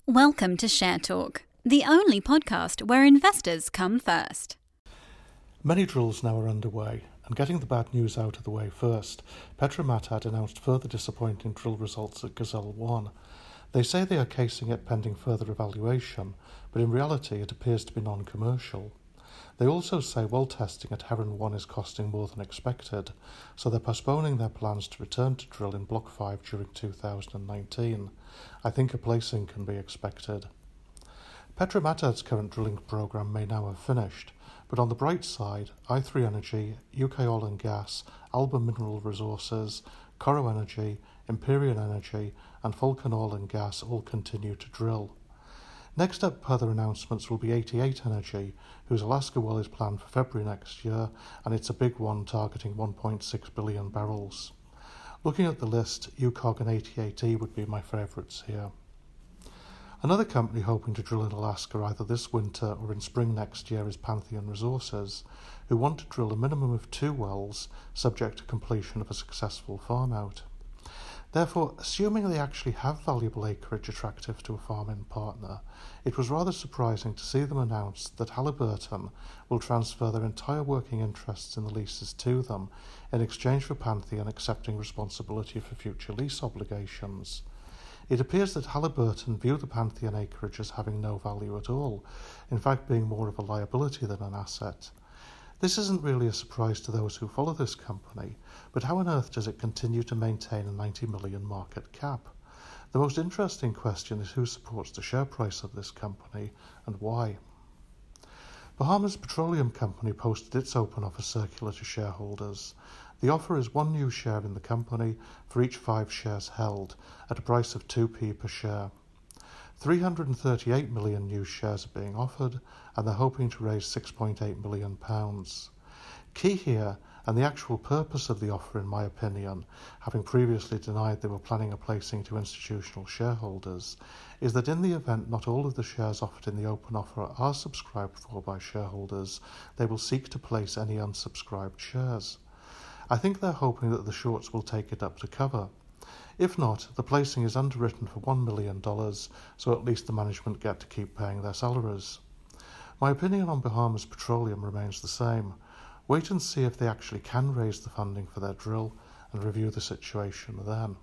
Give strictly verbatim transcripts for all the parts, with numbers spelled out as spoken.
Welcome to Share Talk, the only podcast where investors come first. Many drills now are underway, and getting the bad news out of the way first, Petromatad announced further disappointing drill results at Gazelle one. They say they are casing it pending further evaluation, but in reality it appears to be non-commercial. They also say well testing at Heron one is costing more than expected, so they're postponing their plans to return to drill in Block five during two thousand nineteen. I think a placing can be expected. Petromatad's current drilling programme may now have finished, but on the bright side, i three Energy, U K Oil and Gas, Alba Mineral Resources, Coro Energy, Empyrean Energy and Vulcan Oil and Gas all continue to drill. Next up, further announcements will be eighty-eight Energy, whose Alaska well is planned for February next year, and it's a big one targeting one point six billion barrels. Looking at the list, U C O G and eighty-eight E would be my favourites here. Another company hoping to drill in Alaska either this winter or in spring next year is Pantheon Resources, who want to drill a minimum of two wells, subject to completion of a successful farm-out. Therefore, assuming they actually have valuable acreage attractive to a farm-in partner, it was rather surprising to see them announce that Halliburton will transfer their entire working interests in the leases to them in exchange for Pantheon accepting responsibility for future lease obligations. It appears that Halliburton view the Pantheon acreage as having no value at all, in fact being more of a liability than an asset. This isn't really a surprise to those who follow this company, but how on earth does it continue to maintain a ninety million market cap? The most interesting question is who supports the share price of this company and why. Bahamas Petroleum Company posted its open offer circular to shareholders. The offer is one new share in the company for each five shares held, at a price of two p per share. three hundred thirty-eight million new shares are being offered, and they're hoping to raise six point eight million pounds. Key here, and the actual purpose of the offer in my opinion, having previously denied they were planning a placing to institutional shareholders, is that in the event not all of the shares offered in the open offer are subscribed for by shareholders, they will seek to place any unsubscribed shares. I think they're hoping that the shorts will take it up to cover. If not, the placing is underwritten for one million dollars, so at least the management get to keep paying their salaries. My opinion on Bahamas Petroleum remains the same. Wait and see if they actually can raise the funding for their drill and review the situation then.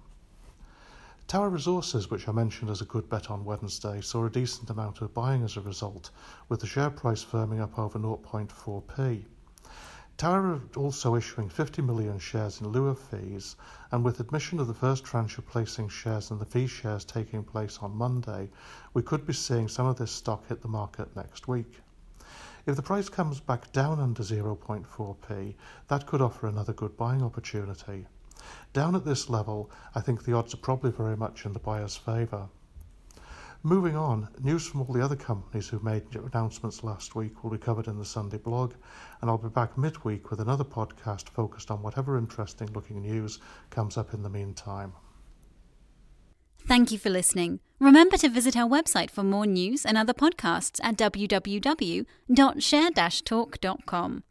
Tower Resources, which I mentioned as a good bet on Wednesday, saw a decent amount of buying as a result, with the share price firming up over zero point four p. Tower are also issuing fifty million shares in lieu of fees, and with admission of the first tranche of placing shares and the fee shares taking place on Monday, we could be seeing some of this stock hit the market next week. If the price comes back down under zero point four p, that could offer another good buying opportunity. Down at this level, I think the odds are probably very much in the buyer's favour. Moving on, news from all the other companies who made announcements last week will be covered in the Sunday blog, and I'll be back midweek with another podcast focused on whatever interesting looking news comes up in the meantime. Thank you for listening. Remember to visit our website for more news and other podcasts at w w w dot share dash talk dot com.